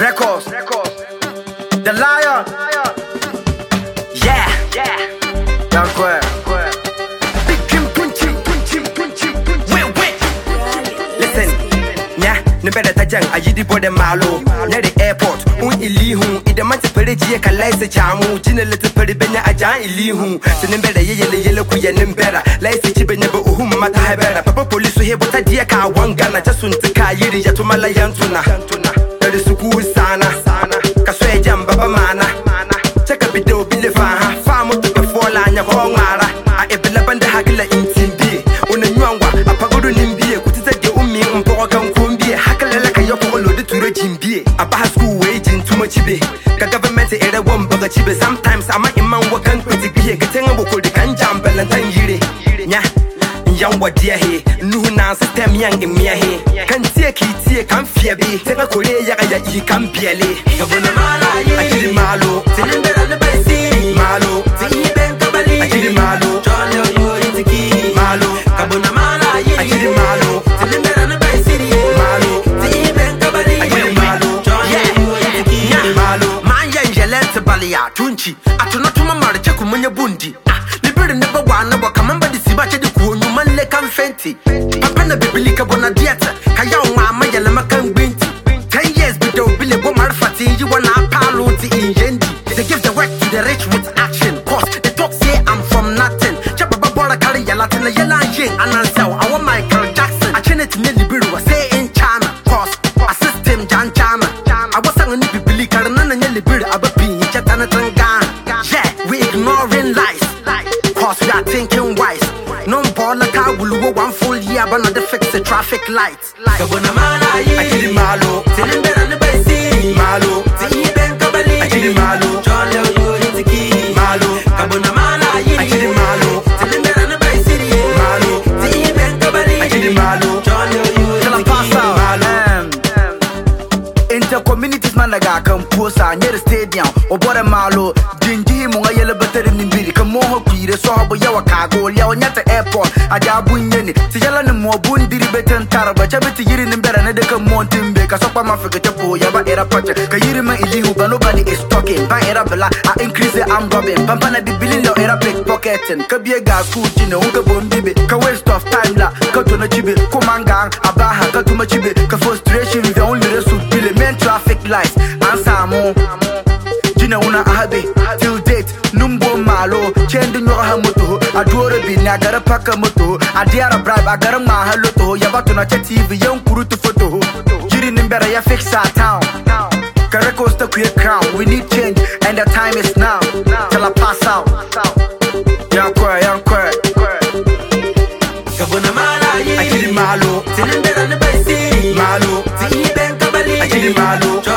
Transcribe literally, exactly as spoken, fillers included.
Records, The Lion, yeah, yeah, Young Quay, Big Kim Punchim, Punchim, Punchim, Punchim, wait, wait. Listen, yeah, no better tajang, I did the malo, near the airport, un ilihu, in the month of Perigi, Kalisa Chamu, Gina Little Peribena, Ajan ilihu, Sinembeda, yellow, yellow, Kuya, Nimbera, Lacy Chibena, whom Mata Habera, Papa Police, who here, but a dear car, one gun, I just want to Kayiri, Yatumala Yantuna. Suku sana sana kaswe jamba bamana check up video bilifa famu to fola nya hongara a ebela bande hakila intimbi una nyangwa apagodo nimbi kutita de ummi mpo kan kombi hakala la kayo ko lo de turo jimbi aba school waging too much be ka government era won baga chibe sometimes ama imman wakan kwiti biye gaten bo ko de kan jambala tan yire nya young what dear he nu na system young in me he can take it can fear be take a korea ya he can biele kabona mala akili malo tinembera na basi malo ti ben kabali akili malo jolly you itiki malo kabona mala akili malo tinembera na basi malo ti ben kabali akili malo jolly you itiki malo man ya jelete balia tunchi atono tuma marche kumunya bundi libere ne bagwa na baka mamba disiba che Malle kan fenti papa na bibili ka bona dieta ka ya nwa ma yele makan gbinti ten years bido bile bo marfati you wanna palo ti injendi they give the work to the rich with action cause they talk say I'm from nothing cha baba bora carry ya latin yela yin anansa I want Michael Jackson I chinete ne libiru say in China cause a system jan chama I was sang ni bibili ka na na libiru ababi cha tana tanga yeah we ignoring lies cause we are thinking wise. No ball like I will go one full year, but not to fix the traffic lights. Kabona mala, akili malo, tinembera na basi malo, ti ben kabali, akili malo, jolly you itiki malo, kabona mala, akili malo, tinembera na basi malo, ti ben kabali, akili malo, jolly you itiki malo. Inter communities man naga kan posa near the stadium, obora malo, jinji mo ngayele betere nimbiri, kamo ho pire so ho yawa kago, yawa nyata airport, aja bunyeni, tijala ni mo bundiri beten taraba, chabiti yiri nimbera ne de kan montimbe, kasopa mafika chapo, yaba era pacha, ka yiri man ilihu, but nobody is talking, ba era bela, I increase the arm robbing, pampana di billion lo era pickpocketing, ka biye gas school chine, unka bondibe, ka waste of time la, ka tuna chibe, kumangang, abaha, ka tuma chibe, ka frustration, the only result, bile, men traffic lights, answer mo, Jina una ahabe, till date, numbo malo, chendo nyoga hamoto, adore bin, I got a pack of moto, I dare a bribe, I got a mahaloto, yabato na T V, young kurutu photo, Jiri nimbera ya fix our town, Kareko's the queer crown, we need change, and the time is now, till I pass out, Young Quay, Young Quay, Kabona mala, akili malo, tinembera na basi malo, ti ben kabali, akili malo,